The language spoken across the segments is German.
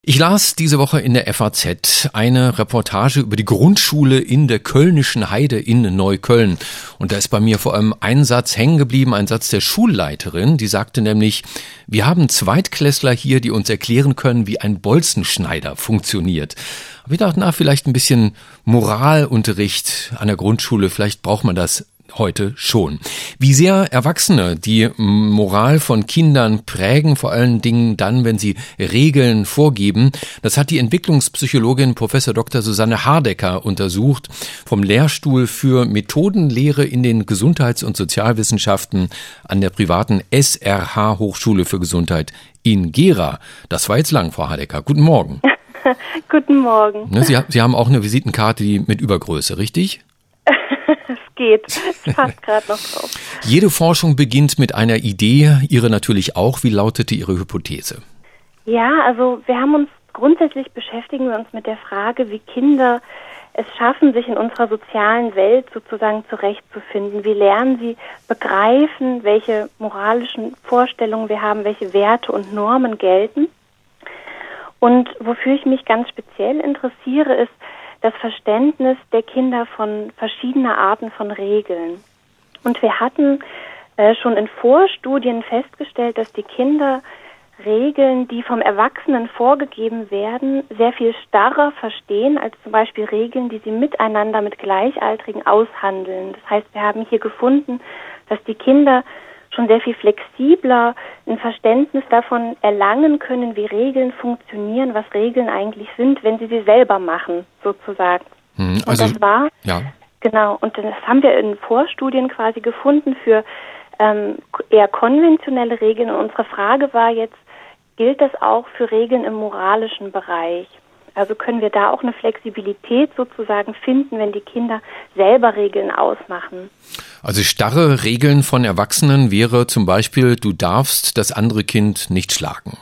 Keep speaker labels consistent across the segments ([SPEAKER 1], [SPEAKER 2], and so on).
[SPEAKER 1] Ich las diese Woche in der FAZ eine Reportage über die Grundschule in der Kölnischen Heide in Neukölln. Und da ist bei mir vor allem ein Satz hängen geblieben, ein Satz der Schulleiterin. Die sagte nämlich, wir haben Zweitklässler hier, die uns erklären können, wie ein Bolzenschneider funktioniert. Aber ich dachte, vielleicht ein bisschen Moralunterricht an der Grundschule, vielleicht braucht man das heute schon. Wie sehr Erwachsene die Moral von Kindern prägen, vor allen Dingen dann, wenn sie Regeln vorgeben, das hat die Entwicklungspsychologin Prof. Dr. Susanne Hardecker untersucht vom Lehrstuhl für Methodenlehre in den Gesundheits- und Sozialwissenschaften an der privaten SRH Hochschule für Gesundheit in Gera. Das war jetzt lang, Frau Hardecker. Guten Morgen.
[SPEAKER 2] Guten Morgen.
[SPEAKER 1] Sie haben auch eine Visitenkarte mit Übergröße, richtig?
[SPEAKER 2] Geht. Ich passe gerade noch drauf.
[SPEAKER 1] Jede Forschung beginnt mit einer Idee, Ihre natürlich auch. Wie lautete Ihre Hypothese?
[SPEAKER 2] Ja, also beschäftigen wir uns mit der Frage, wie Kinder es schaffen, sich in unserer sozialen Welt sozusagen zurechtzufinden. Wie lernen sie begreifen, welche moralischen Vorstellungen wir haben, welche Werte und Normen gelten. Und wofür ich mich ganz speziell interessiere, ist das Verständnis der Kinder von verschiedener Arten von Regeln. Und wir hatten schon in Vorstudien festgestellt, dass die Kinder Regeln, die vom Erwachsenen vorgegeben werden, sehr viel starrer verstehen als zum Beispiel Regeln, die sie miteinander mit Gleichaltrigen aushandeln. Das heißt, wir haben hier gefunden, dass die Kinder schon sehr viel flexibler ein Verständnis davon erlangen können, wie Regeln funktionieren, was Regeln eigentlich sind, wenn sie selber machen, sozusagen.
[SPEAKER 1] Also,
[SPEAKER 2] und das war,
[SPEAKER 1] ja.
[SPEAKER 2] Genau, und das haben wir in Vorstudien quasi gefunden für eher konventionelle Regeln. Und unsere Frage war jetzt, gilt das auch für Regeln im moralischen Bereich? Also können wir da auch eine Flexibilität sozusagen finden, wenn die Kinder selber Regeln ausmachen?
[SPEAKER 1] Also starre Regeln von Erwachsenen wäre zum Beispiel, du darfst das andere Kind nicht schlagen.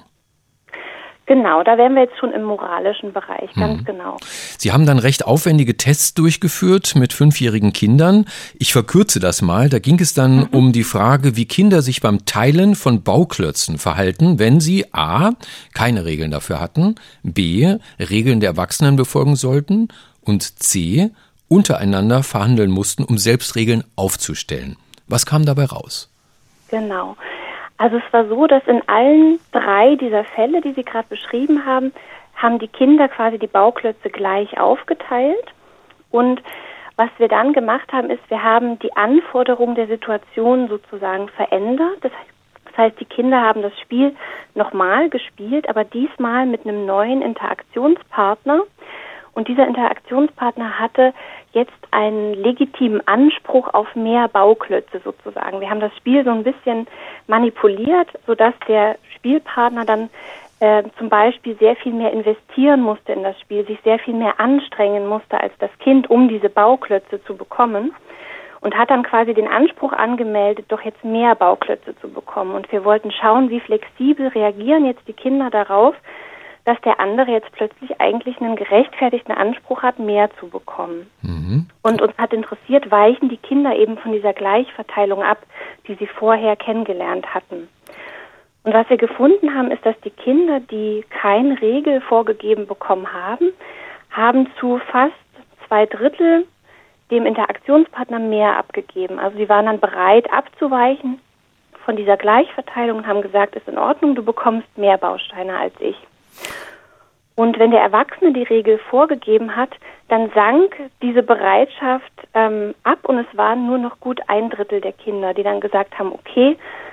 [SPEAKER 2] Genau, da wären wir jetzt schon im moralischen Bereich, ganz genau.
[SPEAKER 1] Sie haben dann recht aufwendige Tests durchgeführt mit 5-jährigen Kindern. Ich verkürze das mal. Da ging es dann um die Frage, wie Kinder sich beim Teilen von Bauklötzen verhalten, wenn sie a. keine Regeln dafür hatten, b. Regeln der Erwachsenen befolgen sollten und c. untereinander verhandeln mussten, um selbst Regeln aufzustellen. Was kam dabei raus?
[SPEAKER 2] Genau. Also es war so, dass in allen 3 dieser Fälle, die Sie gerade beschrieben haben, haben die Kinder quasi die Bauklötze gleich aufgeteilt. Und was wir dann gemacht haben, ist, wir haben die Anforderungen der Situation sozusagen verändert. Das heißt, die Kinder haben das Spiel nochmal gespielt, aber diesmal mit einem neuen Interaktionspartner. Und dieser Interaktionspartner hatte jetzt einen legitimen Anspruch auf mehr Bauklötze sozusagen. Wir haben das Spiel so ein bisschen manipuliert, sodass der Spielpartner dann zum Beispiel sehr viel mehr investieren musste in das Spiel, sich sehr viel mehr anstrengen musste als das Kind, um diese Bauklötze zu bekommen. Und hat dann quasi den Anspruch angemeldet, doch jetzt mehr Bauklötze zu bekommen. Und wir wollten schauen, wie flexibel reagieren jetzt die Kinder darauf, dass der andere jetzt plötzlich eigentlich einen gerechtfertigten Anspruch hat, mehr zu bekommen. Und uns hat interessiert, weichen die Kinder eben von dieser Gleichverteilung ab, die sie vorher kennengelernt hatten. Und was wir gefunden haben, ist, dass die Kinder, die keine Regel vorgegeben bekommen haben zu fast 2/3 dem Interaktionspartner mehr abgegeben. Also sie waren dann bereit abzuweichen von dieser Gleichverteilung und haben gesagt, ist in Ordnung, du bekommst mehr Bausteine als ich. Und wenn der Erwachsene die Regel vorgegeben hat, dann sank diese Bereitschaft ab und es waren nur noch gut 1/3 der Kinder, die dann gesagt haben, okay,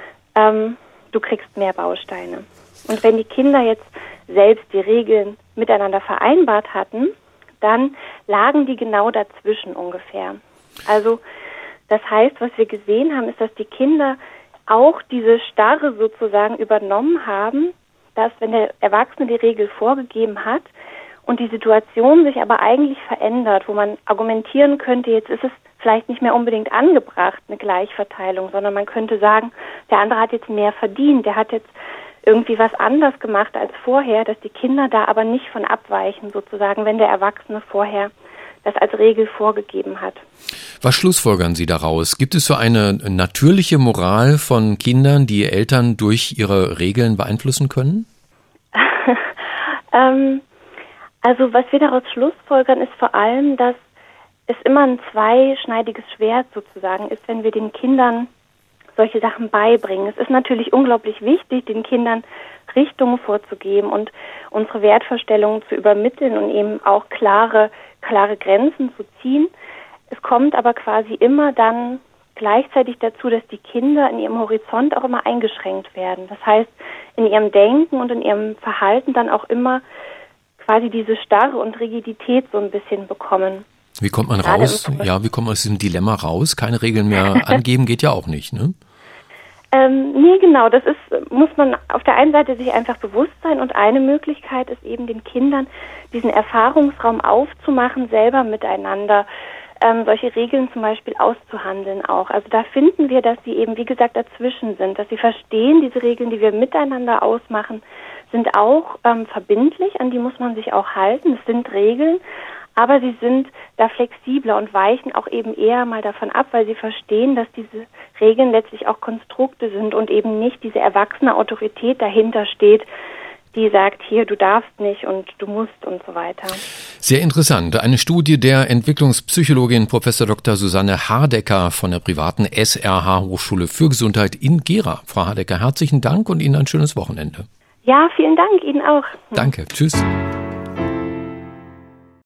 [SPEAKER 2] du kriegst mehr Bausteine. Und wenn die Kinder jetzt selbst die Regeln miteinander vereinbart hatten, dann lagen die genau dazwischen ungefähr. Also das heißt, was wir gesehen haben, ist, dass die Kinder auch diese Starre sozusagen übernommen haben, dass wenn der Erwachsene die Regel vorgegeben hat und die Situation sich aber eigentlich verändert, wo man argumentieren könnte, jetzt ist es vielleicht nicht mehr unbedingt angebracht, eine Gleichverteilung, sondern man könnte sagen, der andere hat jetzt mehr verdient, der hat jetzt irgendwie was anders gemacht als vorher, dass die Kinder da aber nicht von abweichen sozusagen, wenn der Erwachsene vorher das als Regel vorgegeben hat.
[SPEAKER 1] Was schlussfolgern Sie daraus? Gibt es so eine natürliche Moral von Kindern, die Eltern durch ihre Regeln beeinflussen können?
[SPEAKER 2] Also was wir daraus schlussfolgern, ist vor allem, dass es immer ein zweischneidiges Schwert sozusagen ist, wenn wir den Kindern solche Sachen beibringen. Es ist natürlich unglaublich wichtig, den Kindern Richtungen vorzugeben und unsere Wertvorstellungen zu übermitteln und eben auch klare Grenzen zu ziehen. Es kommt aber quasi immer dann gleichzeitig dazu, dass die Kinder in ihrem Horizont auch immer eingeschränkt werden. Das heißt, in ihrem Denken und in ihrem Verhalten dann auch immer quasi diese Starre und Rigidität so ein bisschen bekommen.
[SPEAKER 1] Wie kommt man raus? Ja, wie kommt man aus diesem Dilemma raus? Keine Regeln mehr angeben geht ja auch nicht, ne?
[SPEAKER 2] Nee, genau. Das muss man auf der einen Seite sich einfach bewusst sein und eine Möglichkeit ist eben den Kindern diesen Erfahrungsraum aufzumachen, selber miteinander solche Regeln zum Beispiel auszuhandeln auch. Also da finden wir, dass sie eben, wie gesagt, dazwischen sind, dass sie verstehen, diese Regeln, die wir miteinander ausmachen, sind auch verbindlich, an die muss man sich auch halten. Es sind Regeln, aber sie sind da flexibler und weichen auch eben eher mal davon ab, weil sie verstehen, dass diese Regeln letztlich auch Konstrukte sind und eben nicht diese erwachsene Autorität dahinter steht, die sagt, hier, du darfst nicht und du musst und so weiter.
[SPEAKER 1] Sehr interessant. Eine Studie der Entwicklungspsychologin Prof. Dr. Susanne Hardecker von der privaten SRH Hochschule für Gesundheit in Gera. Frau Hardecker, herzlichen Dank und Ihnen ein schönes Wochenende.
[SPEAKER 2] Ja, vielen Dank, Ihnen auch.
[SPEAKER 1] Danke. Tschüss.